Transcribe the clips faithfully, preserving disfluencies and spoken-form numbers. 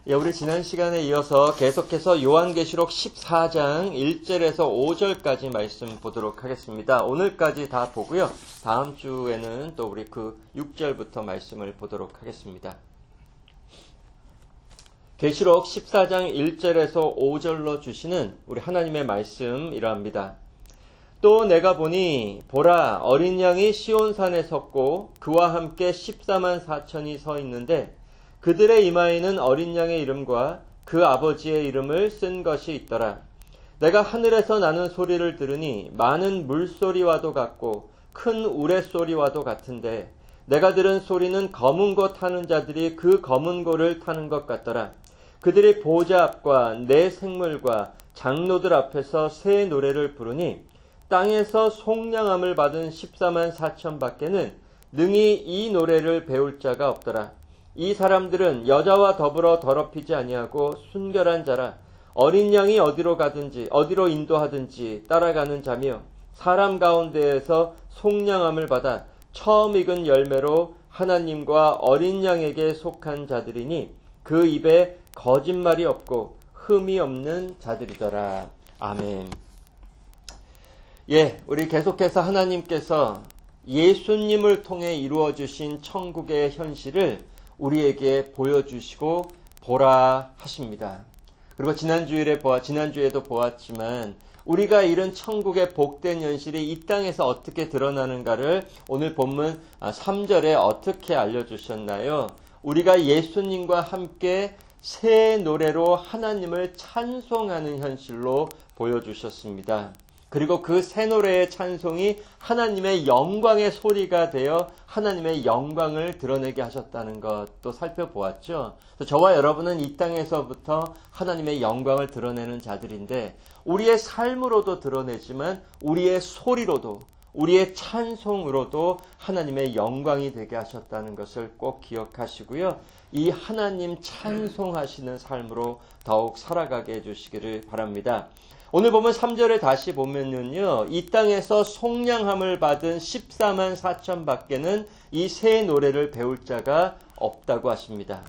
예, 우리 지난 시간에 이어서 계속해서 요한계시록 십사 장 일 절에서 오 절까지 말씀 보도록 하겠습니다. 오늘까지 다 보고요. 다음 주에는 또 우리 그 육 절부터 말씀을 보도록 하겠습니다. 계시록 십사 장 일 절에서 오 절로 주시는 우리 하나님의 말씀 이러합니다. 또 내가 보니 보라 어린 양이 시온산에 섰고 그와 함께 십사만 사천이 서 있는데 그들의 이마에는 어린 양의 이름과 그 아버지의 이름을 쓴 것이 있더라. 내가 하늘에서 나는 소리를 들으니 많은 물소리와도 같고 큰 우레소리와도 같은데 내가 들은 소리는 검은 고 타는 자들이 그 검은 고를 타는 것 같더라. 그들이 보좌 앞과 내 생물과 장로들 앞에서 새 노래를 부르니 땅에서 속량함을 받은 십사만 사천 밖에는 능히 이 노래를 배울 자가 없더라. 이 사람들은 여자와 더불어 더럽히지 아니하고 순결한 자라. 어린 양이 어디로 가든지 어디로 인도하든지 따라가는 자며 사람 가운데에서 속량함을 받아 처음 익은 열매로 하나님과 어린 양에게 속한 자들이니 그 입에 거짓말이 없고 흠이 없는 자들이더라. 아멘. 예, 우리 계속해서 하나님께서 예수님을 통해 이루어주신 천국의 현실을 우리에게 보여주시고 보라 하십니다. 그리고 지난주에 보아, 지난주에도 보았지만 우리가 이룬 천국의 복된 현실이 이 땅에서 어떻게 드러나는가를 오늘 본문 삼 절에 어떻게 알려주셨나요? 우리가 예수님과 함께 새 노래로 하나님을 찬송하는 현실로 보여주셨습니다. 그리고 그 새 노래의 찬송이 하나님의 영광의 소리가 되어 하나님의 영광을 드러내게 하셨다는 것도 살펴보았죠. 저와 여러분은 이 땅에서부터 하나님의 영광을 드러내는 자들인데 우리의 삶으로도 드러내지만 우리의 소리로도 우리의 찬송으로도 하나님의 영광이 되게 하셨다는 것을 꼭 기억하시고요. 이 하나님 찬송하시는 삶으로 더욱 살아가게 해주시기를 바랍니다. 오늘 보면 삼 절에 다시 보면요. 이 땅에서 속량함을 받은 십사만 사천 밖에는 이 새 노래를 배울 자가 없다고 하십니다.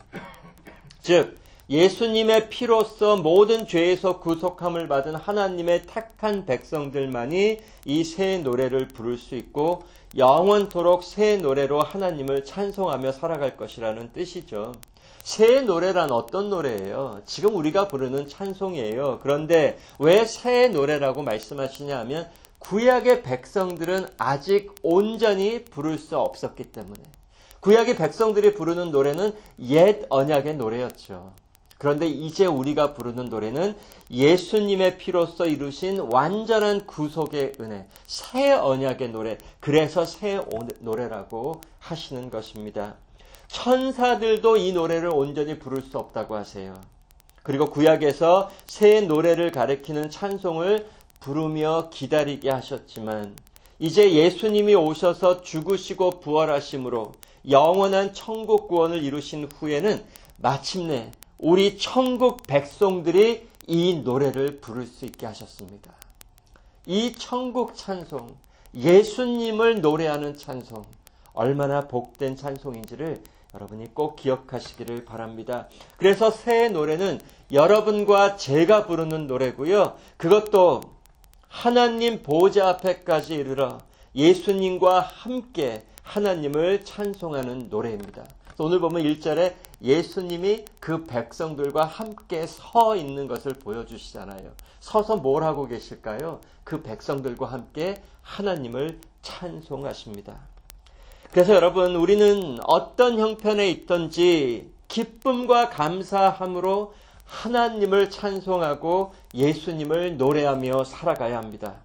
즉 예수님의 피로써 모든 죄에서 구속함을 받은 하나님의 택한 백성들만이 이 새 노래를 부를 수 있고 영원토록 새 노래로 하나님을 찬송하며 살아갈 것이라는 뜻이죠. 새 노래란 어떤 노래예요? 지금 우리가 부르는 찬송이에요. 그런데 왜 새 노래라고 말씀하시냐 하면 구약의 백성들은 아직 온전히 부를 수 없었기 때문에 구약의 백성들이 부르는 노래는 옛 언약의 노래였죠. 그런데 이제 우리가 부르는 노래는 예수님의 피로써 이루신 완전한 구속의 은혜, 새 언약의 노래, 그래서 새 노래라고 하시는 것입니다. 천사들도 이 노래를 온전히 부를 수 없다고 하세요. 그리고 구약에서 새 노래를 가리키는 찬송을 부르며 기다리게 하셨지만 이제 예수님이 오셔서 죽으시고 부활하심으로 영원한 천국 구원을 이루신 후에는 마침내 우리 천국 백성들이 이 노래를 부를 수 있게 하셨습니다. 이 천국 찬송, 예수님을 노래하는 찬송, 얼마나 복된 찬송인지를 여러분이 꼭 기억하시기를 바랍니다. 그래서 새 노래는 여러분과 제가 부르는 노래고요. 그것도 하나님 보좌 앞에까지 이르러 예수님과 함께 하나님을 찬송하는 노래입니다. 오늘 보면 일 절에 예수님이 그 백성들과 함께 서 있는 것을 보여주시잖아요. 서서 뭘 하고 계실까요? 그 백성들과 함께 하나님을 찬송하십니다. 그래서 여러분, 우리는 어떤 형편에 있든지 기쁨과 감사함으로 하나님을 찬송하고 예수님을 노래하며 살아가야 합니다.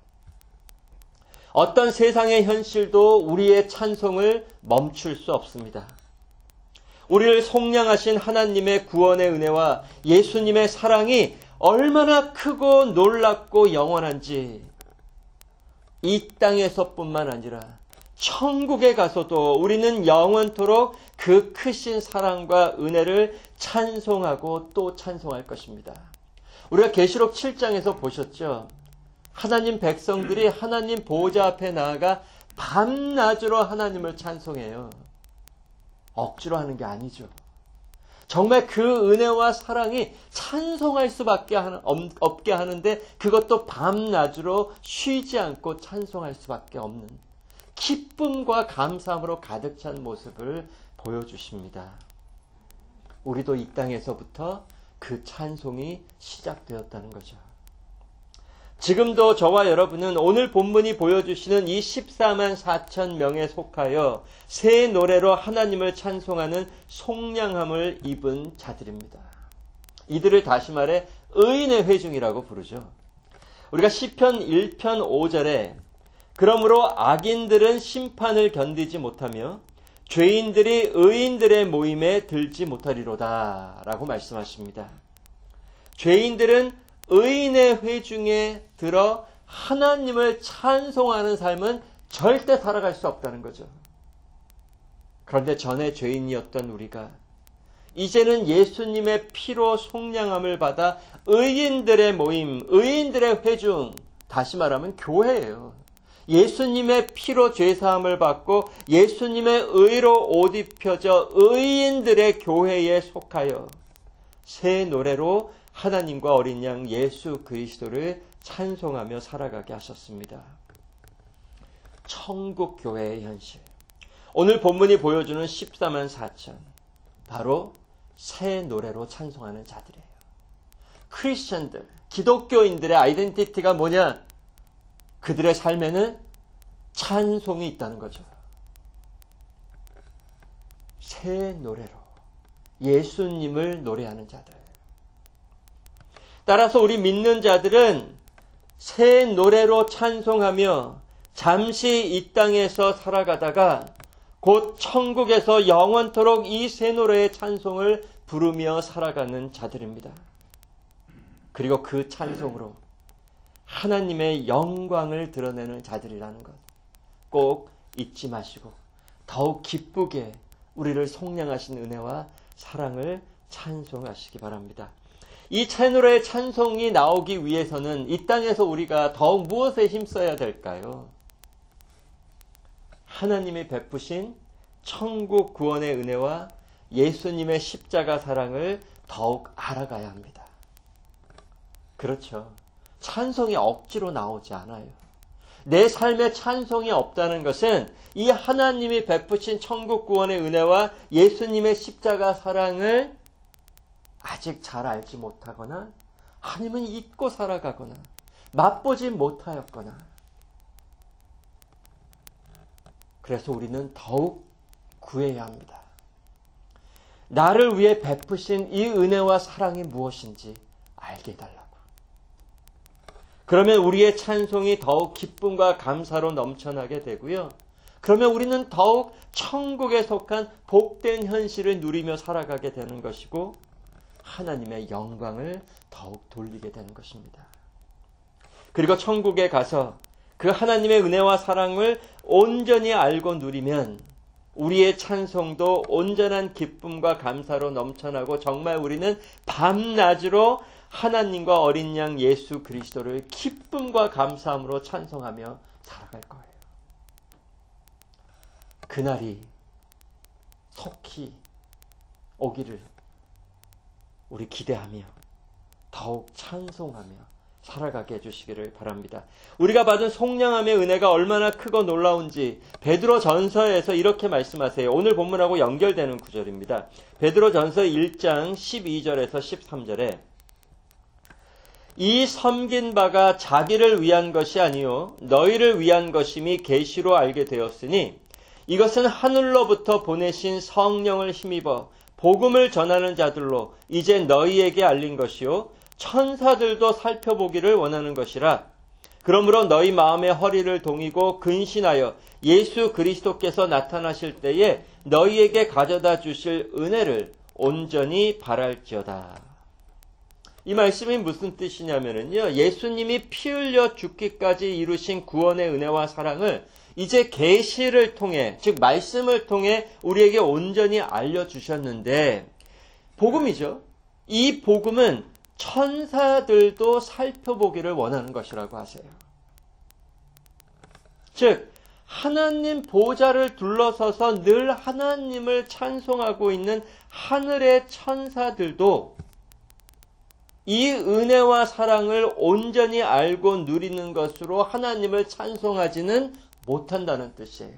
어떤 세상의 현실도 우리의 찬송을 멈출 수 없습니다. 우리를 속량하신 하나님의 구원의 은혜와 예수님의 사랑이 얼마나 크고 놀랍고 영원한지 이 땅에서뿐만 아니라 천국에 가서도 우리는 영원토록 그 크신 사랑과 은혜를 찬송하고 또 찬송할 것입니다. 우리가 계시록 칠 장에서 보셨죠? 하나님 백성들이 하나님 보좌 앞에 나아가 밤낮으로 하나님을 찬송해요. 억지로 하는 게 아니죠. 정말 그 은혜와 사랑이 찬송할 수밖에 없게 하는데 그것도 밤낮으로 쉬지 않고 찬송할 수밖에 없는 기쁨과 감사함으로 가득 찬 모습을 보여주십니다. 우리도 이 땅에서부터 그 찬송이 시작되었다는 거죠. 지금도 저와 여러분은 오늘 본문이 보여주시는 이 십사만 사천 명에 속하여 새 노래로 하나님을 찬송하는 속량함을 입은 자들입니다. 이들을 다시 말해 의인의 회중이라고 부르죠. 우리가 시편 일 편 오 절에 그러므로 악인들은 심판을 견디지 못하며 죄인들이 의인들의 모임에 들지 못하리로다 라고 말씀하십니다. 죄인들은 의인의 회중에 들어 하나님을 찬송하는 삶은 절대 살아갈 수 없다는 거죠. 그런데 전에 죄인이었던 우리가 이제는 예수님의 피로 속량함을 받아 의인들의 모임, 의인들의 회중, 다시 말하면 교회예요. 예수님의 피로 죄사함을 받고 예수님의 의로 옷 입혀져 의인들의 교회에 속하여 새 노래로 하나님과 어린 양 예수 그리스도를 찬송하며 살아가게 하셨습니다. 천국 교회의 현실. 오늘 본문이 보여주는 십사만 사천. 바로 새 노래로 찬송하는 자들이에요. 크리스천들, 기독교인들의 아이덴티티가 뭐냐? 그들의 삶에는 찬송이 있다는 거죠. 새 노래로 예수님을 노래하는 자들. 따라서 우리 믿는 자들은 새 노래로 찬송하며 잠시 이 땅에서 살아가다가 곧 천국에서 영원토록 이 새 노래의 찬송을 부르며 살아가는 자들입니다. 그리고 그 찬송으로 하나님의 영광을 드러내는 자들이라는 것 꼭 잊지 마시고 더욱 기쁘게 우리를 속량하신 은혜와 사랑을 찬송하시기 바랍니다. 이 새 노래의 찬송이 나오기 위해서는 이 땅에서 우리가 더욱 무엇에 힘써야 될까요? 하나님이 베푸신 천국 구원의 은혜와 예수님의 십자가 사랑을 더욱 알아가야 합니다. 그렇죠. 찬송이 억지로 나오지 않아요. 내 삶에 찬송이 없다는 것은 이 하나님이 베푸신 천국 구원의 은혜와 예수님의 십자가 사랑을 아직 잘 알지 못하거나 아니면 잊고 살아가거나 맛보지 못하였거나 그래서 우리는 더욱 구해야 합니다. 나를 위해 베푸신 이 은혜와 사랑이 무엇인지 알게 해달라고. 그러면 우리의 찬송이 더욱 기쁨과 감사로 넘쳐나게 되고요. 그러면 우리는 더욱 천국에 속한 복된 현실을 누리며 살아가게 되는 것이고 하나님의 영광을 더욱 돌리게 되는 것입니다. 그리고 천국에 가서 그 하나님의 은혜와 사랑을 온전히 알고 누리면 우리의 찬송도 온전한 기쁨과 감사로 넘쳐나고 정말 우리는 밤낮으로 하나님과 어린 양 예수 그리스도를 기쁨과 감사함으로 찬송하며 살아갈 거예요. 그날이 속히 오기를 우리 기대하며 더욱 찬송하며 살아가게 해주시기를 바랍니다. 우리가 받은 속량함의 은혜가 얼마나 크고 놀라운지 베드로 전서에서 이렇게 말씀하세요. 오늘 본문하고 연결되는 구절입니다. 베드로 전서 일 장 십이 절에서 십삼 절에 이 섬긴 바가 자기를 위한 것이 아니요 너희를 위한 것임이 계시로 알게 되었으니 이것은 하늘로부터 보내신 성령을 힘입어 복음을 전하는 자들로 이제 너희에게 알린 것이요 천사들도 살펴보기를 원하는 것이라. 그러므로 너희 마음의 허리를 동이고 근신하여 예수 그리스도께서 나타나실 때에 너희에게 가져다 주실 은혜를 온전히 바랄지어다. 이 말씀이 무슨 뜻이냐면요, 예수님이 피 흘려 죽기까지 이루신 구원의 은혜와 사랑을 이제 계시를 통해, 즉 말씀을 통해 우리에게 온전히 알려주셨는데 복음이죠. 이 복음은 천사들도 살펴보기를 원하는 것이라고 하세요. 즉 하나님 보좌를 둘러서서 늘 하나님을 찬송하고 있는 하늘의 천사들도 이 은혜와 사랑을 온전히 알고 누리는 것으로 하나님을 찬송하지는 못한다는 뜻이에요.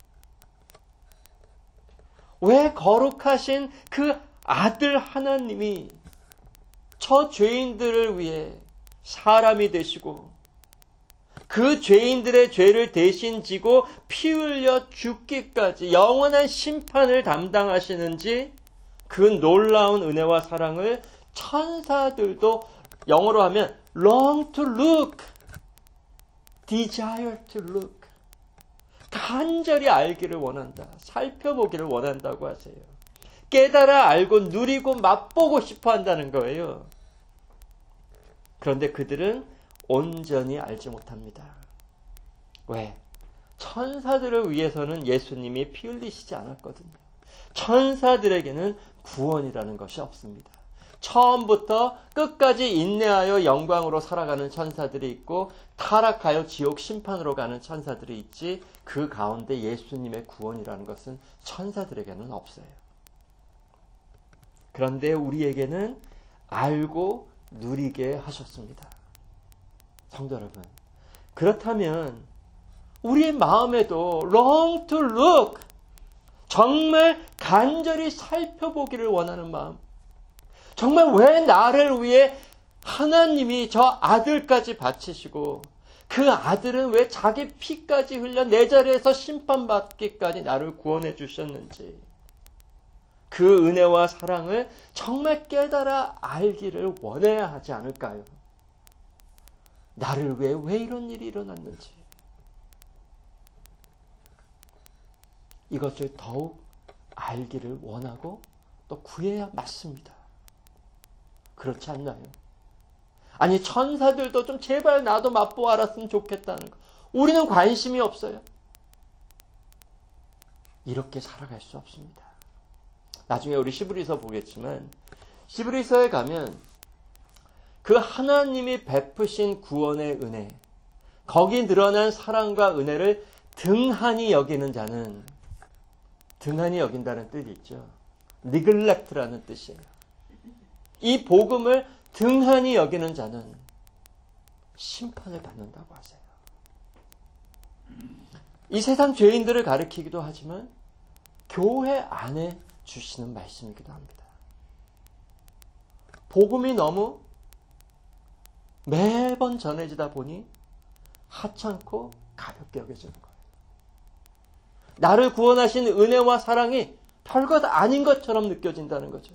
왜 거룩하신 그 아들 하나님이 저 죄인들을 위해 사람이 되시고 그 죄인들의 죄를 대신 지고 피 흘려 죽기까지 영원한 심판을 담당하시는지 그 놀라운 은혜와 사랑을 천사들도 영어로 하면 long to look, desire to look, 간절히 알기를 원한다, 살펴보기를 원한다고 하세요. 깨달아 알고 누리고 맛보고 싶어 한다는 거예요. 그런데 그들은 온전히 알지 못합니다. 왜? 천사들을 위해서는 예수님이 피 흘리시지 않았거든요. 천사들에게는 구원이라는 것이 없습니다. 처음부터 끝까지 인내하여 영광으로 살아가는 천사들이 있고 타락하여 지옥 심판으로 가는 천사들이 있지, 그 가운데 예수님의 구원이라는 것은 천사들에게는 없어요. 그런데 우리에게는 알고 누리게 하셨습니다. 성도 여러분, 그렇다면 우리의 마음에도 long to look, 정말 간절히 살펴보기를 원하는 마음, 정말 왜 나를 위해 하나님이 저 아들까지 바치시고 그 아들은 왜 자기 피까지 흘려 내 자리에서 심판받기까지 나를 구원해 주셨는지, 그 은혜와 사랑을 정말 깨달아 알기를 원해야 하지 않을까요? 나를 위해 왜 이런 일이 일어났는지 이것을 더욱 알기를 원하고 또 구해야 맞습니다. 그렇지 않나요? 아니, 천사들도 좀 제발 나도 맛보고 알았으면 좋겠다는 거. 우리는 관심이 없어요. 이렇게 살아갈 수 없습니다. 나중에 우리 시브리서 보겠지만, 시브리서에 가면 그 하나님이 베푸신 구원의 은혜, 거기 늘어난 사랑과 은혜를 등한히 여기는 자는, 등한히 여긴다는 뜻이 있죠. neglect라는 뜻이에요. 이 복음을 등한히 여기는 자는 심판을 받는다고 하세요. 이 세상 죄인들을 가리키기도 하지만 교회 안에 주시는 말씀이기도 합니다. 복음이 너무 매번 전해지다 보니 하찮고 가볍게 여겨지는 거예요. 나를 구원하신 은혜와 사랑이 별것 아닌 것처럼 느껴진다는 거죠.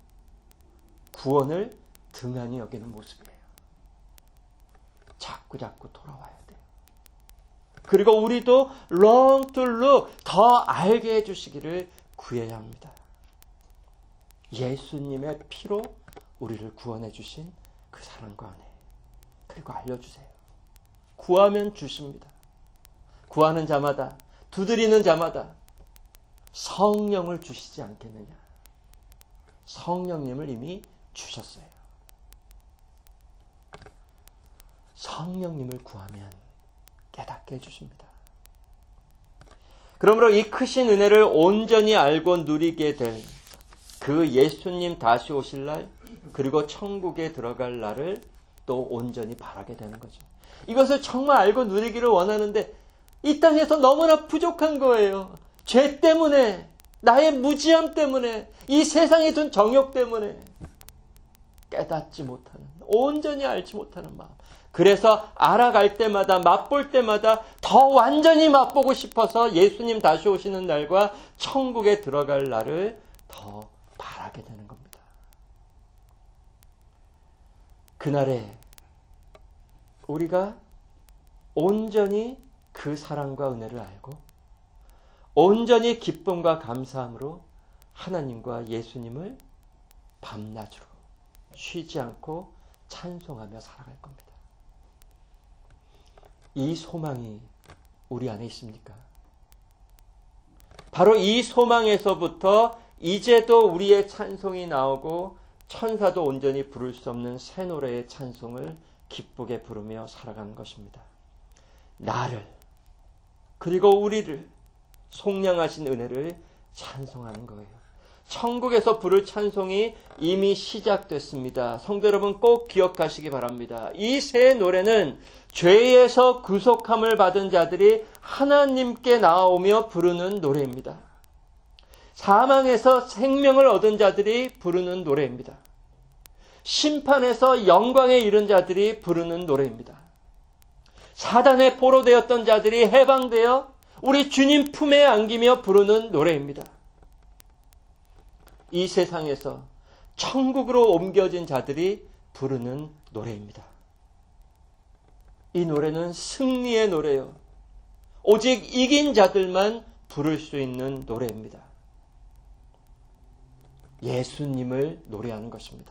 구원을 등한히 여기는 모습이에요. 자꾸 자꾸 돌아와야 돼요. 그리고 우리도 long to look, 더 알게 해주시기를 구해야 합니다. 예수님의 피로 우리를 구원해 주신 그 사랑과 은혜, 그리고 알려주세요. 구하면 주십니다. 구하는 자마다, 두드리는 자마다 성령을 주시지 않겠느냐. 성령님을 이미 주셨어요. 성령님을 구하면 깨닫게 해주십니다. 그러므로 이 크신 은혜를 온전히 알고 누리게 될 그 예수님 다시 오실 날, 그리고 천국에 들어갈 날을 또 온전히 바라게 되는 거죠. 이것을 정말 알고 누리기를 원하는데 이 땅에서 너무나 부족한 거예요. 죄 때문에, 나의 무지함 때문에, 이 세상에 둔 정욕 때문에 깨닫지 못하는, 온전히 알지 못하는 마음. 그래서 알아갈 때마다, 맛볼 때마다 더 완전히 맛보고 싶어서 예수님 다시 오시는 날과 천국에 들어갈 날을 더 바라게 되는 겁니다. 그날에 우리가 온전히 그 사랑과 은혜를 알고 온전히 기쁨과 감사함으로 하나님과 예수님을 밤낮으로 쉬지 않고 찬송하며 살아갈 겁니다. 이 소망이 우리 안에 있습니까? 바로 이 소망에서부터 이제도 우리의 찬송이 나오고 천사도 온전히 부를 수 없는 새 노래의 찬송을 기쁘게 부르며 살아가는 것입니다. 나를, 그리고 우리를 속량하신 은혜를 찬송하는 거예요. 천국에서 부를 찬송이 이미 시작됐습니다. 성도 여러분 꼭 기억하시기 바랍니다. 이 새 노래는 죄에서 구속함을 받은 자들이 하나님께 나아오며 부르는 노래입니다. 사망에서 생명을 얻은 자들이 부르는 노래입니다. 심판에서 영광에 이른 자들이 부르는 노래입니다. 사단에 포로되었던 자들이 해방되어 우리 주님 품에 안기며 부르는 노래입니다. 이 세상에서 천국으로 옮겨진 자들이 부르는 노래입니다. 이 노래는 승리의 노래요. 오직 이긴 자들만 부를 수 있는 노래입니다. 예수님을 노래하는 것입니다.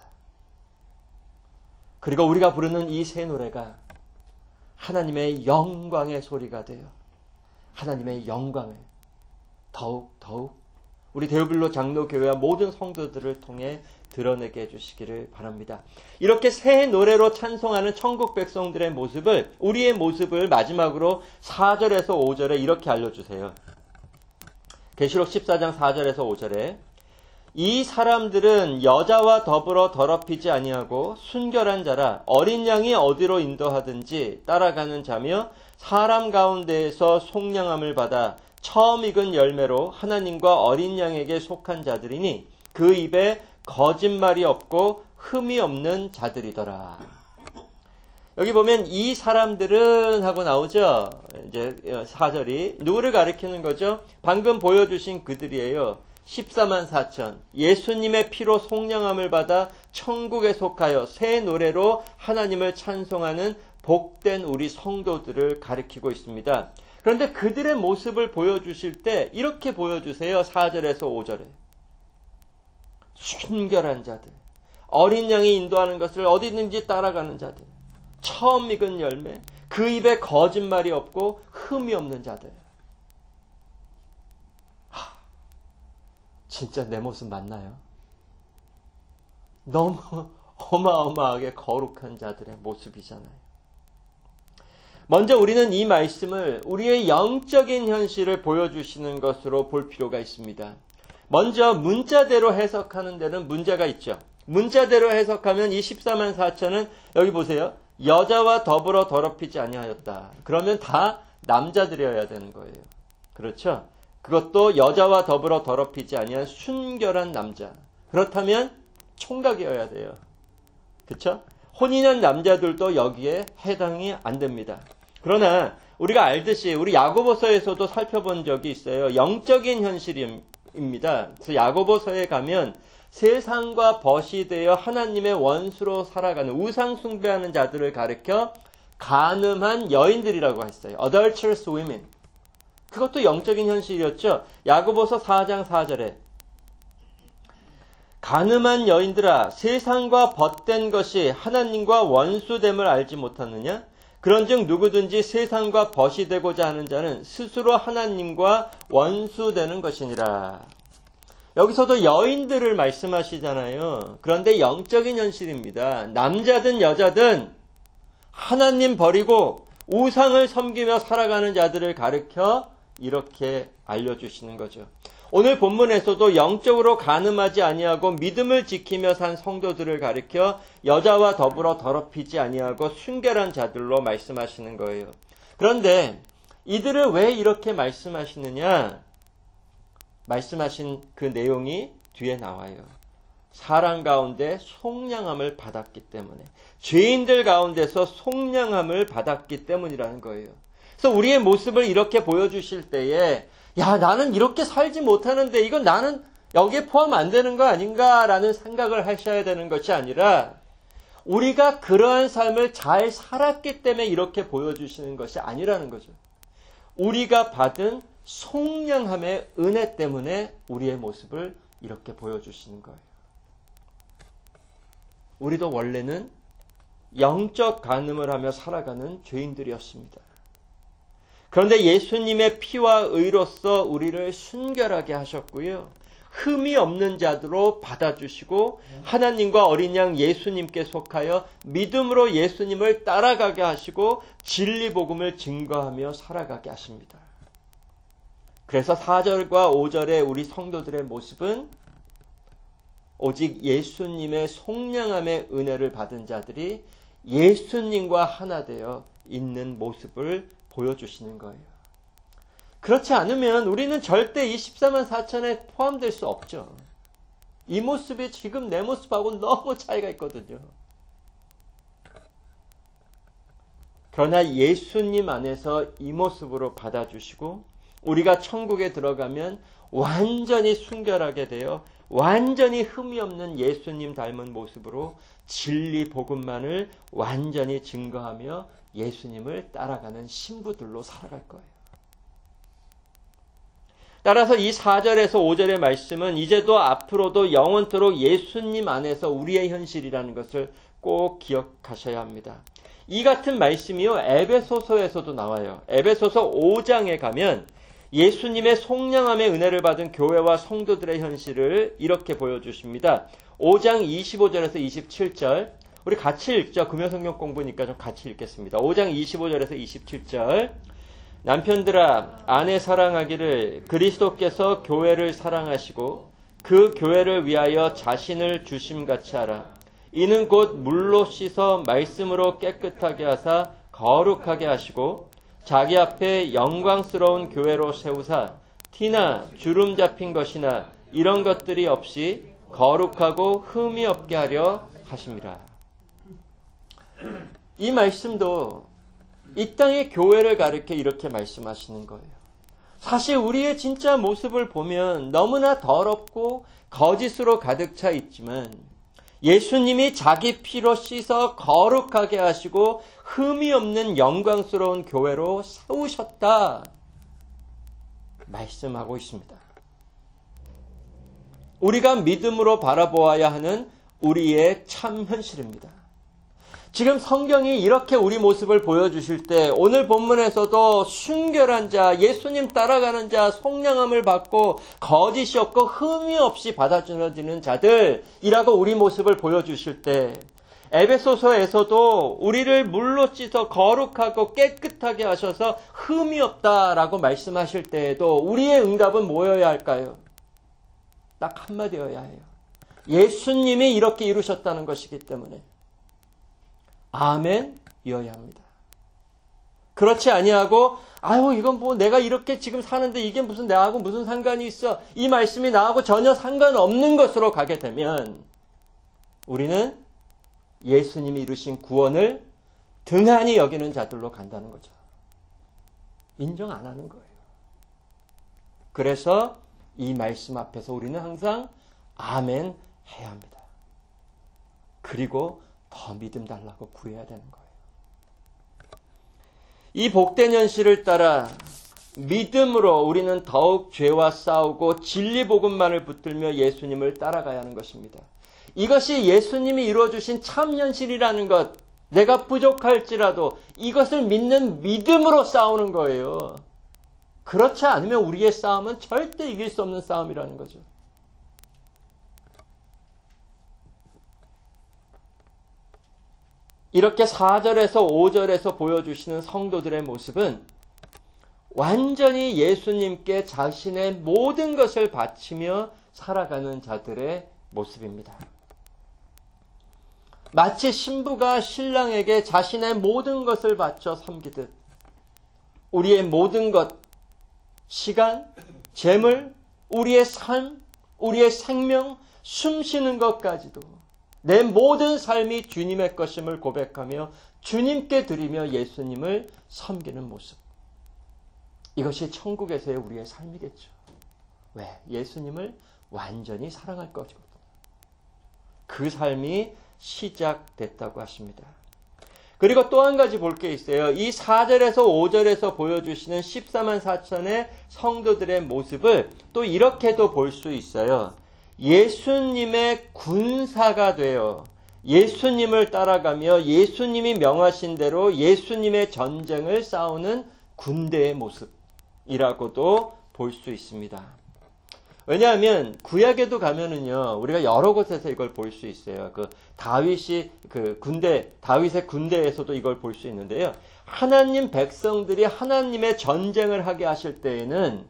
그리고 우리가 부르는 이 새 노래가 하나님의 영광의 소리가 되어 하나님의 영광을 더욱 더욱 우리 데오빌로 장로교회와 모든 성도들을 통해 드러내게 해주시기를 바랍니다. 이렇게 새 노래로 찬송하는 천국 백성들의 모습을, 우리의 모습을 마지막으로 사 절에서 오 절에 이렇게 알려주세요. 계시록 십사 장 사 절에서 오 절에 이 사람들은 여자와 더불어 더럽히지 아니하고 순결한 자라 어린 양이 어디로 인도하든지 따라가는 자며 사람 가운데에서 속량함을 받아 처음 익은 열매로 하나님과 어린 양에게 속한 자들이니 그 입에 거짓말이 없고 흠이 없는 자들이더라. 여기 보면 이 사람들은 하고 나오죠. 이제 사 절이 누구를 가리키는 거죠? 방금 보여주신 그들이에요. 십사만 사천 예수님의 피로 속량함을 받아 천국에 속하여 새 노래로 하나님을 찬송하는 복된 우리 성도들을 가리키고 있습니다. 그런데 그들의 모습을 보여주실 때 이렇게 보여주세요. 사 절에서 오 절에 순결한 자들, 어린 양이 인도하는 것을 어디든지 따라가는 자들, 처음 익은 열매, 그 입에 거짓말이 없고 흠이 없는 자들. 하, 진짜 내 모습 맞나요? 너무 어마어마하게 거룩한 자들의 모습이잖아요. 먼저 우리는 이 말씀을 우리의 영적인 현실을 보여주시는 것으로 볼 필요가 있습니다. 먼저 문자대로 해석하는 데는 문제가 있죠. 문자대로 해석하면 이 십사만 사천은 여기 보세요. 여자와 더불어 더럽히지 아니하였다. 그러면 다 남자들이어야 되는 거예요. 그렇죠? 그것도 여자와 더불어 더럽히지 아니한 순결한 남자. 그렇다면 총각이어야 돼요. 그렇죠? 혼인한 남자들도 여기에 해당이 안 됩니다. 그러나 우리가 알듯이 우리 야고보서에서도 살펴본 적이 있어요. 영적인 현실입니다. 그래서 야고보서에 가면 세상과 벗이 되어 하나님의 원수로 살아가는 우상 숭배하는 자들을 가리켜 간음한 여인들이라고 했어요. Adulterous women. 그것도 영적인 현실이었죠. 야고보서 사 장 사 절에 간음한 여인들아 세상과 벗된 것이 하나님과 원수됨을 알지 못하느냐? 그런즉 누구든지 세상과 벗이 되고자 하는 자는 스스로 하나님과 원수되는 것이니라. 여기서도 여인들을 말씀하시잖아요. 그런데 영적인 현실입니다. 남자든 여자든 하나님 버리고 우상을 섬기며 살아가는 자들을 가르쳐 이렇게 알려주시는 거죠. 오늘 본문에서도 영적으로 간음하지 아니하고 믿음을 지키며 산 성도들을 가리켜 여자와 더불어 더럽히지 아니하고 순결한 자들로 말씀하시는 거예요. 그런데 이들을 왜 이렇게 말씀하시느냐? 말씀하신 그 내용이 뒤에 나와요. 사람 가운데 속량함을 받았기 때문에, 죄인들 가운데서 속량함을 받았기 때문이라는 거예요. 그래서 우리의 모습을 이렇게 보여주실 때에 야, 나는 이렇게 살지 못하는데 이건 나는 여기에 포함 안 되는 거 아닌가라는 생각을 하셔야 되는 것이 아니라 우리가 그러한 삶을 잘 살았기 때문에 이렇게 보여주시는 것이 아니라는 거죠. 우리가 받은 속량함의 은혜 때문에 우리의 모습을 이렇게 보여주시는 거예요. 우리도 원래는 영적 간음을 하며 살아가는 죄인들이었습니다. 그런데 예수님의 피와 의로써 우리를 순결하게 하셨고요. 흠이 없는 자들로 받아주시고 하나님과 어린 양 예수님께 속하여 믿음으로 예수님을 따라가게 하시고 진리 복음을 증거하며 살아가게 하십니다. 그래서 사 절과 오 절의 우리 성도들의 모습은 오직 예수님의 속량함의 은혜를 받은 자들이 예수님과 하나 되어 있는 모습을 보여주시는 거예요. 그렇지 않으면 우리는 절대 이 십사만 사천에 포함될 수 없죠. 이 모습이 지금 내 모습하고 너무 차이가 있거든요. 그러나 예수님 안에서 이 모습으로 받아주시고 우리가 천국에 들어가면 완전히 순결하게 되어 완전히 흠이 없는 예수님 닮은 모습으로 진리 복음만을 완전히 증거하며 예수님을 따라가는 신부들로 살아갈 거예요. 따라서 이 사 절에서 오 절의 말씀은 이제도 앞으로도 영원토록 예수님 안에서 우리의 현실이라는 것을 꼭 기억하셔야 합니다. 이 같은 말씀이요, 에베소서에서도 나와요. 에베소서 오 장에 가면 예수님의 속량함의 은혜를 받은 교회와 성도들의 현실을 이렇게 보여주십니다. 오 장 이십오 절에서 이십칠 절, 우리 같이 읽죠. 금요성경 공부니까 좀 같이 읽겠습니다. 오 장 이십오 절에서 이십칠 절, 남편들아 아내 사랑하기를 그리스도께서 교회를 사랑하시고 그 교회를 위하여 자신을 주심같이 하라. 이는 곧 물로 씻어 말씀으로 깨끗하게 하사 거룩하게 하시고 자기 앞에 영광스러운 교회로 세우사 티나 주름 잡힌 것이나 이런 것들이 없이 거룩하고 흠이 없게 하려 하심이라. 이 말씀도 이 땅의 교회를 가리켜 이렇게 말씀하시는 거예요. 사실 우리의 진짜 모습을 보면 너무나 더럽고 거짓으로 가득 차 있지만 예수님이 자기 피로 씻어 거룩하게 하시고 흠이 없는 영광스러운 교회로 세우셨다 말씀하고 있습니다. 우리가 믿음으로 바라보아야 하는 우리의 참 현실입니다. 지금 성경이 이렇게 우리 모습을 보여주실 때 오늘 본문에서도 순결한 자, 예수님 따라가는 자, 속량함을 받고 거짓이 없고 흠이 없이 받아들여지는 자들이라고 우리 모습을 보여주실 때 에베소서에서도 우리를 물로 씻어 거룩하고 깨끗하게 하셔서 흠이 없다라고 말씀하실 때에도 우리의 응답은 뭐여야 할까요? 딱 한마디여야 해요. 예수님이 이렇게 이루셨다는 것이기 때문에 아멘 이어야 합니다. 그렇지 아니하고 아유 이건 뭐 내가 이렇게 지금 사는데 이게 무슨 나하고 무슨 상관이 있어, 이 말씀이 나하고 전혀 상관없는 것으로 가게 되면 우리는 예수님이 이루신 구원을 등한히 여기는 자들로 간다는 거죠. 인정 안 하는 거예요. 그래서 이 말씀 앞에서 우리는 항상 아멘 해야 합니다. 그리고 더 믿음 달라고 구해야 되는 거예요. 이 복된 현실을 따라 믿음으로 우리는 더욱 죄와 싸우고 진리 복음만을 붙들며 예수님을 따라가야 하는 것입니다. 이것이 예수님이 이루어주신 참 현실이라는 것, 내가 부족할지라도 이것을 믿는 믿음으로 싸우는 거예요. 그렇지 않으면 우리의 싸움은 절대 이길 수 없는 싸움이라는 거죠. 이렇게 사 절에서 오 절에서 보여주시는 성도들의 모습은 완전히 예수님께 자신의 모든 것을 바치며 살아가는 자들의 모습입니다. 마치 신부가 신랑에게 자신의 모든 것을 바쳐 섬기듯 우리의 모든 것, 시간, 재물, 우리의 삶, 우리의 생명, 숨 쉬는 것까지도 내 모든 삶이 주님의 것임을 고백하며 주님께 드리며 예수님을 섬기는 모습. 이것이 천국에서의 우리의 삶이겠죠. 왜? 예수님을 완전히 사랑할 것이거든요. 그 삶이 시작됐다고 하십니다. 그리고 또 한 가지 볼 게 있어요. 이 사 절에서 오 절에서 보여주시는 십사만 사천의 성도들의 모습을 또 이렇게도 볼 수 있어요. 예수님의 군사가 되어 예수님을 따라가며 예수님이 명하신 대로 예수님의 전쟁을 싸우는 군대의 모습이라고도 볼 수 있습니다. 왜냐하면 구약에도 가면은요, 우리가 여러 곳에서 이걸 볼 수 있어요. 그 다윗이 그 군대, 다윗의 군대에서도 이걸 볼 수 있는데요. 하나님 백성들이 하나님의 전쟁을 하게 하실 때에는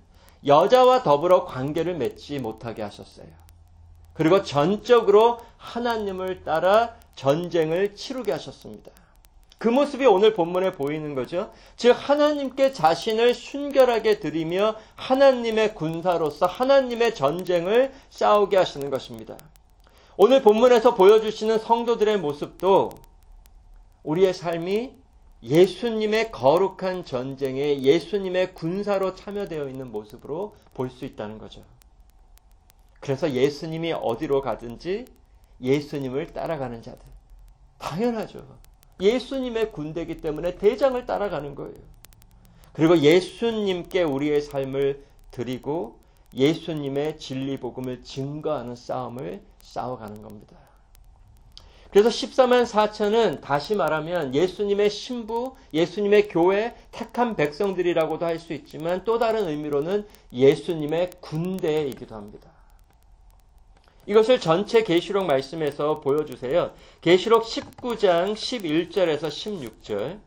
여자와 더불어 관계를 맺지 못하게 하셨어요. 그리고 전적으로 하나님을 따라 전쟁을 치르게 하셨습니다. 그 모습이 오늘 본문에 보이는 거죠. 즉 하나님께 자신을 순결하게 드리며 하나님의 군사로서 하나님의 전쟁을 싸우게 하시는 것입니다. 오늘 본문에서 보여주시는 성도들의 모습도 우리의 삶이 예수님의 거룩한 전쟁에 예수님의 군사로 참여되어 있는 모습으로 볼 수 있다는 거죠. 그래서 예수님이 어디로 가든지 예수님을 따라가는 자들. 당연하죠. 예수님의 군대이기 때문에 대장을 따라가는 거예요. 그리고 예수님께 우리의 삶을 드리고 예수님의 진리 복음을 증거하는 싸움을 싸워가는 겁니다. 그래서 십사만 사천은 다시 말하면 예수님의 신부, 예수님의 교회, 택한 백성들이라고도 할 수 있지만 또 다른 의미로는 예수님의 군대이기도 합니다. 이것을 전체 계시록 말씀에서 보여주세요. 계시록 십구 장 십일 절에서 십육 절.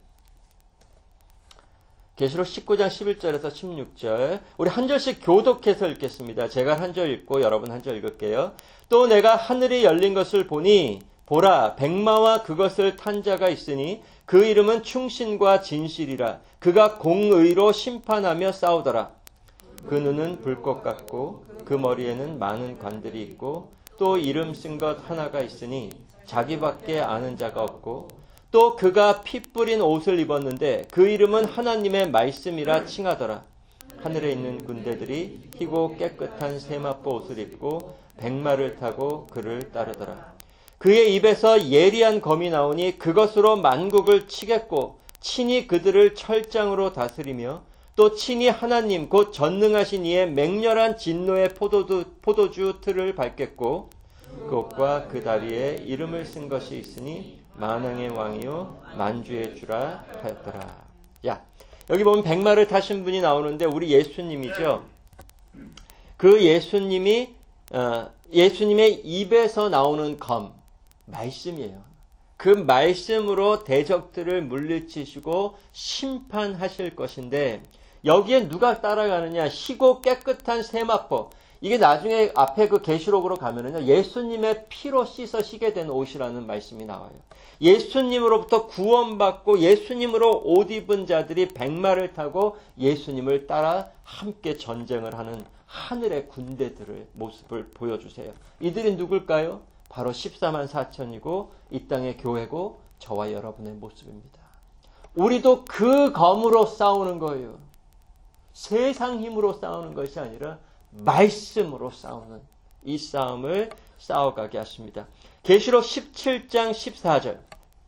계시록 십구 장 십일 절에서 십육 절. 우리 한 절씩 교독해서 읽겠습니다. 제가 한 절 읽고 여러분 한 절 읽을게요. 또 내가 하늘이 열린 것을 보니 보라 백마와 그것을 탄 자가 있으니 그 이름은 충신과 진실이라. 그가 공의로 심판하며 싸우더라. 그 눈은 불꽃 같고 그 머리에는 많은 관들이 있고 또 이름 쓴 것 하나가 있으니 자기밖에 아는 자가 없고 또 그가 피 뿌린 옷을 입었는데 그 이름은 하나님의 말씀이라 칭하더라. 하늘에 있는 군대들이 희고 깨끗한 세마포 옷을 입고 백마를 타고 그를 따르더라. 그의 입에서 예리한 검이 나오니 그것으로 만국을 치겠고 친히 그들을 철장으로 다스리며 또 친히 하나님 곧 전능하신 이의 맹렬한 진노의 포도주, 포도주 틀을 밟겠고 그 옷과 그 다리에 이름을 쓴 것이 있으니 만왕의 왕이요 만주의 주라 하였더라. 야, 여기 보면 백마를 타신 분이 나오는데 우리 예수님이죠. 그 예수님이 어, 예수님의 입에서 나오는 검 말씀이에요. 그 말씀으로 대적들을 물리치시고 심판하실 것인데 여기에 누가 따라가느냐? 희고 깨끗한 세마포. 이게 나중에 앞에 그 계시록으로 가면은요, 예수님의 피로 씻어시게 된 옷이라는 말씀이 나와요. 예수님으로부터 구원받고 예수님으로 옷 입은 자들이 백마를 타고 예수님을 따라 함께 전쟁을 하는 하늘의 군대들의 모습을 보여주세요. 이들이 누굴까요? 바로 십사만 사천이고 이 땅의 교회고 저와 여러분의 모습입니다. 우리도 그 검으로 싸우는 거예요. 세상 힘으로 싸우는 것이 아니라 말씀으로 싸우는 이 싸움을 싸워가게 하십니다. 계시록 십칠 장 십사 절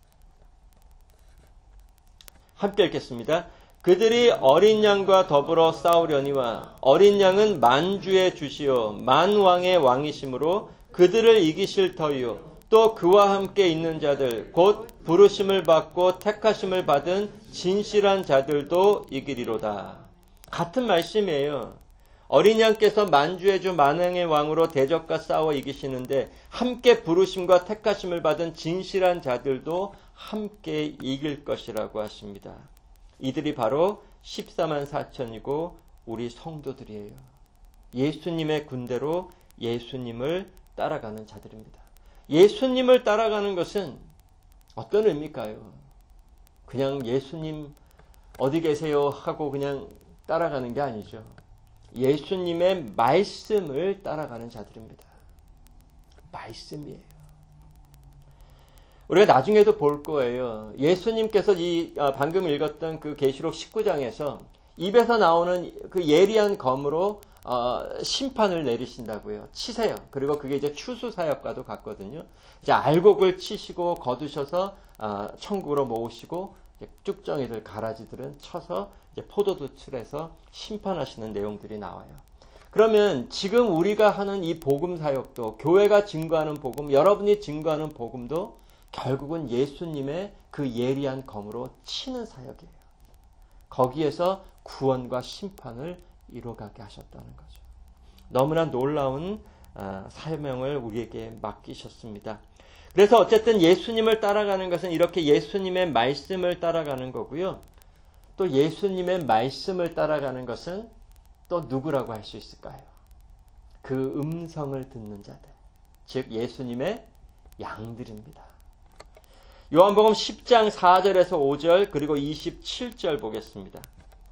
함께 읽겠습니다. 그들이 어린 양과 더불어 싸우려니와 어린 양은 만주의 주시요 만왕의 왕이심으로 그들을 이기실 터이요 또 그와 함께 있는 자들 곧 부르심을 받고 택하심을 받은 진실한 자들도 이기리로다. 같은 말씀이에요. 어린 양께서 만주의 주 만왕의 왕으로 대적과 싸워 이기시는데 함께 부르심과 택하심을 받은 진실한 자들도 함께 이길 것이라고 하십니다. 이들이 바로 십사만 사천이고 우리 성도들이에요. 예수님의 군대로 예수님을 따라가는 자들입니다. 예수님을 따라가는 것은 어떤 의미일까요? 그냥 예수님 어디 계세요 하고 그냥 따라가는 게 아니죠. 예수님의 말씀을 따라가는 자들입니다. 말씀이에요. 우리가 나중에도 볼 거예요. 예수님께서 이 방금 읽었던 그 계시록 십구 장에서 입에서 나오는 그 예리한 검으로 어, 심판을 내리신다고요. 치세요. 그리고 그게 이제 추수 사역과도 같거든요. 이제 알곡을 치시고 거두셔서 어, 천국으로 모으시고 쭉정이들 가라지들은 쳐서 이제 포도주 틀에서 심판하시는 내용들이 나와요. 그러면 지금 우리가 하는 이 복음 사역도 교회가 증거하는 복음, 여러분이 증거하는 복음도 결국은 예수님의 그 예리한 검으로 치는 사역이에요. 거기에서 구원과 심판을 이루어가게 하셨다는 거죠. 너무나 놀라운 사명을 우리에게 맡기셨습니다. 그래서 어쨌든 예수님을 따라가는 것은 이렇게 예수님의 말씀을 따라가는 거고요. 또 예수님의 말씀을 따라가는 것은 또 누구라고 할 수 있을까요? 그 음성을 듣는 자들, 즉 예수님의 양들입니다. 요한복음 십 장 사 절에서 오 절 그리고 이십칠 절 보겠습니다.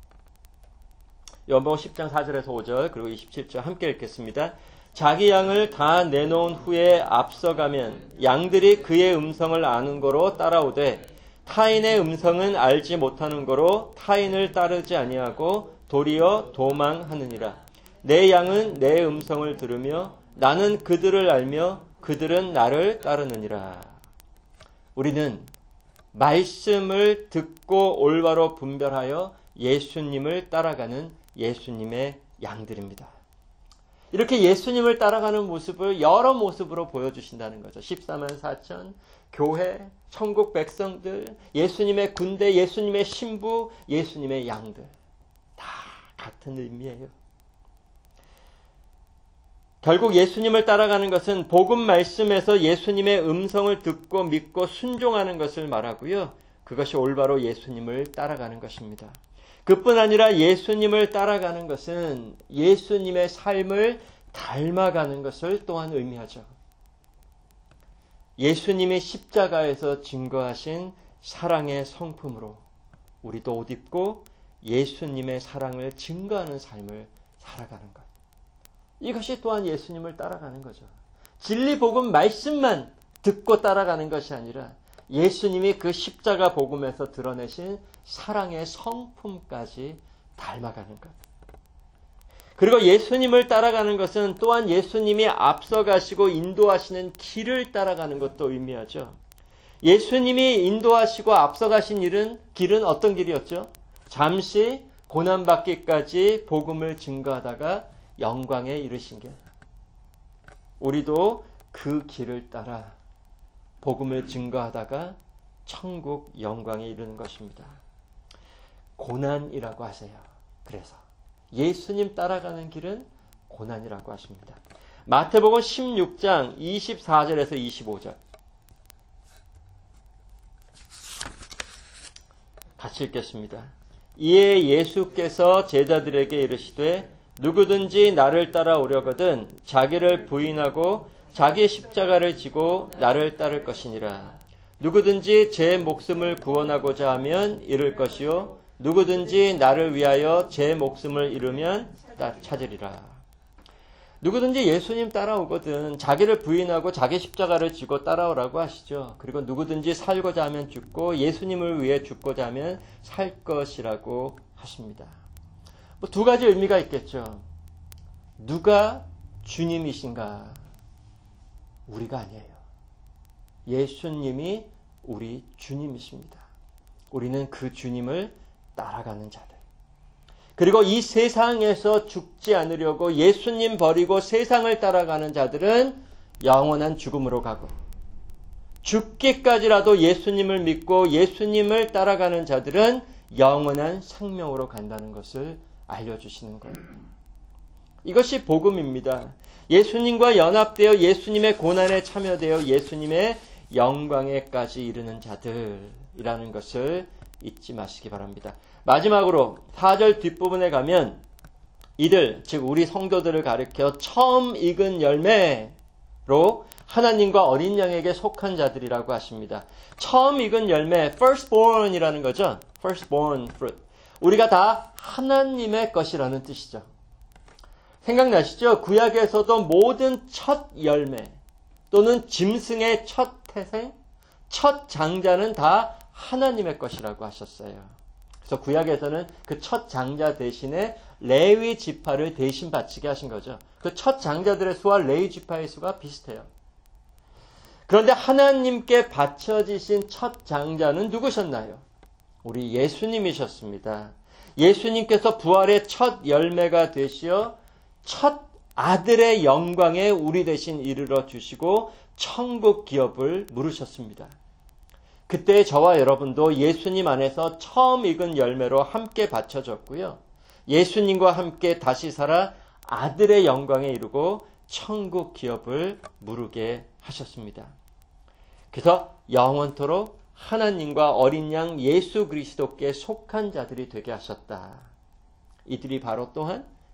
요한복음 십 장 사 절에서 오 절 그리고 이십칠 절 함께 읽겠습니다. 자기 양을 다 내놓은 후에 앞서가면 양들이 그의 음성을 아는 거로 따라오되 타인의 음성은 알지 못하는 거로 타인을 따르지 아니하고 도리어 도망하느니라. 내 양은 내 음성을 들으며 나는 그들을 알며 그들은 나를 따르느니라. 우리는 말씀을 듣고 올바로 분별하여 예수님을 따라가는 예수님의 양들입니다. 이렇게 예수님을 따라가는 모습을 여러 모습으로 보여주신다는 거죠. 십사만 사천, 교회, 천국 백성들, 예수님의 군대, 예수님의 신부, 예수님의 양들. 다 같은 의미예요. 결국 예수님을 따라가는 것은 복음 말씀에서 예수님의 음성을 듣고 믿고 순종하는 것을 말하고요. 그것이 올바로 예수님을 따라가는 것입니다. 그뿐 아니라 예수님을 따라가는 것은 예수님의 삶을 닮아가는 것을 또한 의미하죠. 예수님이 십자가에서 증거하신 사랑의 성품으로 우리도 옷 입고 예수님의 사랑을 증거하는 삶을 살아가는 것. 이것이 또한 예수님을 따라가는 거죠. 진리 복음 말씀만 듣고 따라가는 것이 아니라 예수님이 그 십자가 복음에서 드러내신 사랑의 성품까지 닮아가는 것. 그리고 예수님을 따라가는 것은 또한 예수님이 앞서가시고 인도하시는 길을 따라가는 것도 의미하죠. 예수님이 인도하시고 앞서가신 일은, 길은 어떤 길이었죠? 잠시 고난받기까지 복음을 증거하다가 영광에 이르신 길. 우리도 그 길을 따라 복음을 증거하다가 천국 영광에 이르는 것입니다. 고난이라고 하세요. 그래서 예수님 따라가는 길은 고난이라고 하십니다. 마태복음 십육 장 이십사 절에서 이십오 절 같이 읽겠습니다. 이에 예수께서 제자들에게 이르시되 누구든지 나를 따라오려거든 자기를 부인하고 자기 십자가를 지고 나를 따를 것이니라. 누구든지 제 목숨을 구원하고자 하면 잃을 것이요 누구든지 나를 위하여 제 목숨을 잃으면 찾으리라. 누구든지 예수님 따라오거든 자기를 부인하고 자기 십자가를 지고 따라오라고 하시죠. 그리고 누구든지 살고자 하면 죽고 예수님을 위해 죽고자 하면 살 것이라고 하십니다. 뭐 두 가지 의미가 있겠죠. 누가 주님이신가? 우리가 아니에요. 예수님이 우리 주님이십니다. 우리는 그 주님을 따라가는 자들. 그리고 이 세상에서 죽지 않으려고 예수님 버리고 세상을 따라가는 자들은 영원한 죽음으로 가고, 죽기까지라도 예수님을 믿고 예수님을 따라가는 자들은 영원한 생명으로 간다는 것을 알려주시는 거예요. 이것이 복음입니다. 예수님과 연합되어 예수님의 고난에 참여되어 예수님의 영광에까지 이르는 자들이라는 것을 잊지 마시기 바랍니다. 마지막으로 사 절 뒷부분에 가면 이들, 즉 우리 성도들을 가리켜 처음 익은 열매로 하나님과 어린 양에게 속한 자들이라고 하십니다. 처음 익은 열매, firstborn이라는 거죠. firstborn fruit. 우리가 다 하나님의 것이라는 뜻이죠. 생각나시죠? 구약에서도 모든 첫 열매 또는 짐승의 첫 태생, 첫 장자는 다 하나님의 것이라고 하셨어요. 그래서 구약에서는 그 첫 장자 대신에 레위 지파를 대신 바치게 하신 거죠. 그 첫 장자들의 수와 레위 지파의 수가 비슷해요. 그런데 하나님께 바쳐지신 첫 장자는 누구셨나요? 우리 예수님이셨습니다. 예수님께서 부활의 첫 열매가 되시어 첫 아들의 영광에 우리 대신 이르러 주시고 천국 기업을 물으셨습니다. 그때 저와 여러분도 예수님 안에서 처음 익은 열매로 함께 바쳐졌고요. 예수님과 함께 다시 살아 아들의 영광에 이르고 천국 기업을 무르게 하셨습니다. 그래서 영원토록 하나님과 어린 양 예수 그리스도께 속한 자들이 되게 하셨다. 이들이 바로 또한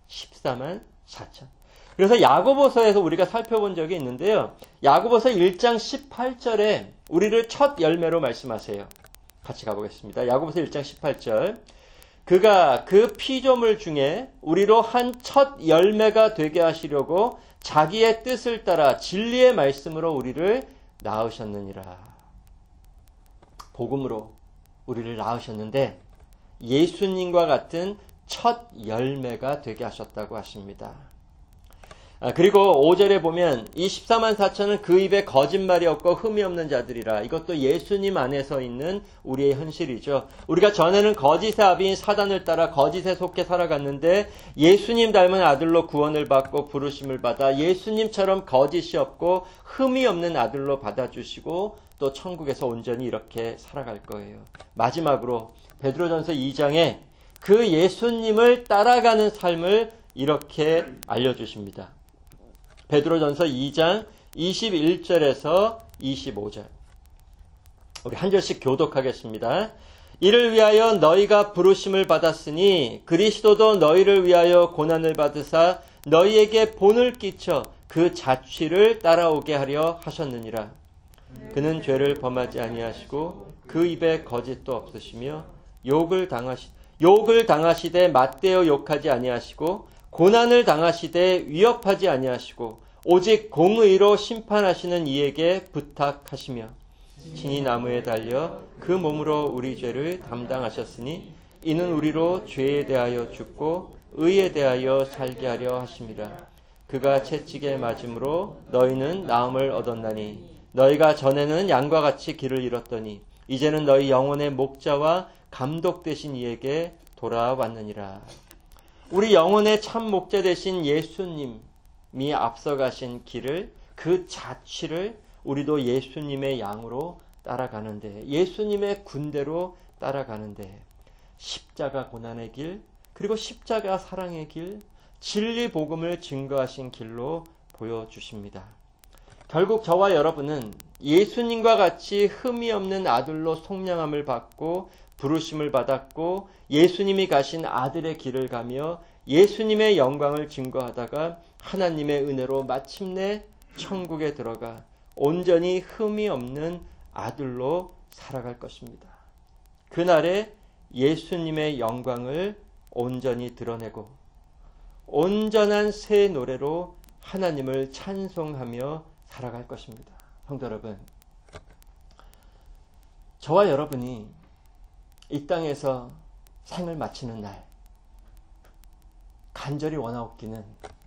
십사만 사천. 그래서 야고보서에서 우리가 살펴본 적이 있는데요. 야고보서 일 장 십팔 절에 우리를 첫 열매로 말씀하세요. 같이 가보겠습니다. 야고보서 일 장 십팔 절. 그가 그 피조물 중에 우리로 한 첫 열매가 되게 하시려고 자기의 뜻을 따라 진리의 말씀으로 우리를 낳으셨느니라. 복음으로 우리를 낳으셨는데 예수님과 같은 첫 열매가 되게 하셨다고 하십니다. 아, 그리고 오 절에 보면 이 십사만 사천은 그 입에 거짓말이 없고 흠이 없는 자들이라. 이것도 예수님 안에서 있는 우리의 현실이죠. 우리가 전에는 거짓의 아비인 사단을 따라 거짓에 속해 살아갔는데 예수님 닮은 아들로 구원을 받고 부르심을 받아 예수님처럼 거짓이 없고 흠이 없는 아들로 받아주시고 또 천국에서 온전히 이렇게 살아갈 거예요. 마지막으로 베드로전서 이 장에 그 예수님을 따라가는 삶을 이렇게 알려주십니다. 베드로전서 이 장 이십일 절에서 이십오 절. 우리 한 절씩 교독하겠습니다. 이를 위하여 너희가 부르심을 받았으니 그리스도도 너희를 위하여 고난을 받으사 너희에게 본을 끼쳐 그 자취를 따라오게 하려 하셨느니라. 그는 죄를 범하지 아니하시고 그 입에 거짓도 없으시며 욕을 당하시 욕을 당하시되 맞대어 욕하지 아니하시고 고난을 당하시되 위협하지 아니하시고 오직 공의로 심판하시는 이에게 부탁하시며 친히 나무에 달려 그 몸으로 우리 죄를 담당하셨으니 이는 우리로 죄에 대하여 죽고 의에 대하여 살게 하려 하심이라. 그가 채찍에 맞음으로 너희는 나음을 얻었나니 너희가 전에는 양과 같이 길을 잃었더니 이제는 너희 영혼의 목자와 감독 되신 이에게 돌아왔느니라. 우리 영혼의 참 목자 되신 예수님이 앞서가신 길을, 그 자취를 우리도 예수님의 양으로 따라가는데, 예수님의 군대로 따라가는데 십자가 고난의 길, 그리고 십자가 사랑의 길, 진리 복음을 증거하신 길로 보여주십니다. 결국 저와 여러분은 예수님과 같이 흠이 없는 아들로 속량함을 받고 부르심을 받았고 예수님이 가신 아들의 길을 가며 예수님의 영광을 증거하다가 하나님의 은혜로 마침내 천국에 들어가 온전히 흠이 없는 아들로 살아갈 것입니다. 그날에 예수님의 영광을 온전히 드러내고 온전한 새 노래로 하나님을 찬송하며 살아갈 것입니다. 성도 여러분, 저와 여러분이 이 땅에서 생을 마치는 날 간절히 원하옵기는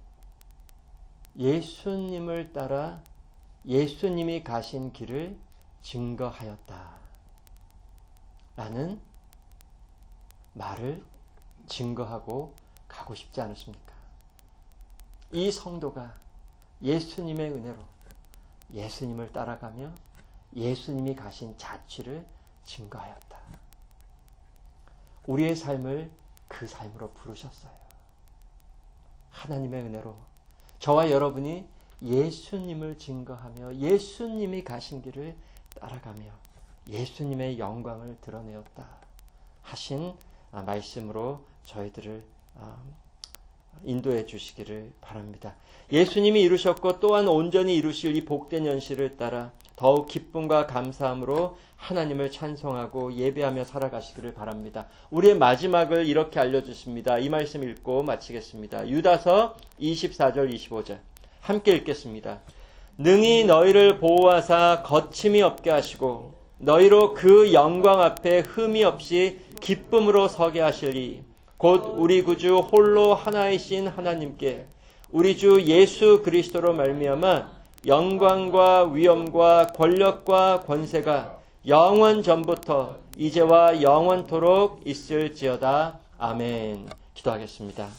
예수님을 따라 예수님이 가신 길을 증거하였다 라는 말을 증거하고 가고 싶지 않으십니까? 이 성도가 예수님의 은혜로 예수님을 따라가며 예수님이 가신 자취를 증거하였다. 우리의 삶을 그 삶으로 부르셨어요. 하나님의 은혜로 저와 여러분이 예수님을 증거하며 예수님이 가신 길을 따라가며 예수님의 영광을 드러내었다 하신 말씀으로 저희들을 인도해 주시기를 바랍니다. 예수님이 이루셨고 또한 온전히 이루실 이 복된 현실을 따라 더욱 기쁨과 감사함으로 하나님을 찬송하고 예배하며 살아가시기를 바랍니다. 우리의 마지막을 이렇게 알려주십니다. 이 말씀 읽고 마치겠습니다. 유다서 이십사 절 이십오 절 함께 읽겠습니다. 능히 너희를 보호하사 거침이 없게 하시고 너희로 그 영광 앞에 흠이 없이 기쁨으로 서게 하시리. 곧 우리 구주 홀로 하나이신 하나님께 우리 주 예수 그리스도로 말미암아 영광과 위엄과 권력과 권세가 영원 전부터 이제와 영원토록 있을지어다. 아멘. 기도하겠습니다.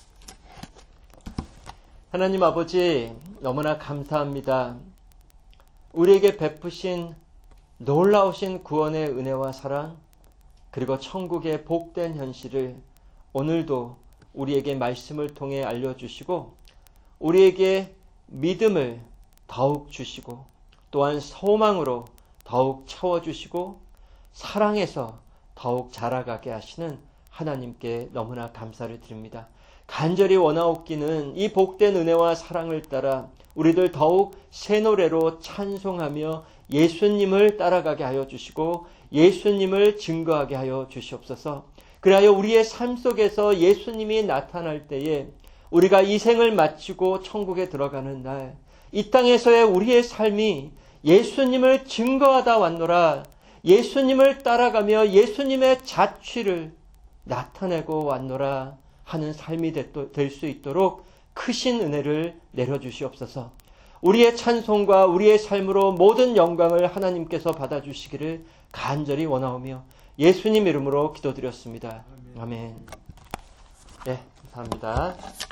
하나님 아버지, 너무나 감사합니다. 우리에게 베푸신 놀라우신 구원의 은혜와 사랑, 그리고 천국의 복된 현실을 오늘도 우리에게 말씀을 통해 알려주시고 우리에게 믿음을 더욱 주시고 또한 소망으로 더욱 채워주시고 사랑에서 더욱 자라가게 하시는 하나님께 너무나 감사를 드립니다. 간절히 원하옵기는 이 복된 은혜와 사랑을 따라 우리들 더욱 새 노래로 찬송하며 예수님을 따라가게 하여 주시고 예수님을 증거하게 하여 주시옵소서. 그리하여 우리의 삶 속에서 예수님이 나타날 때에 우리가 이 생을 마치고 천국에 들어가는 날, 이 땅에서의 우리의 삶이 예수님을 증거하다 왔노라, 예수님을 따라가며 예수님의 자취를 나타내고 왔노라 하는 삶이 될 수 있도록 크신 은혜를 내려주시옵소서. 우리의 찬송과 우리의 삶으로 모든 영광을 하나님께서 받아주시기를 간절히 원하오며 예수님 이름으로 기도드렸습니다. 아멘. 네, 감사합니다.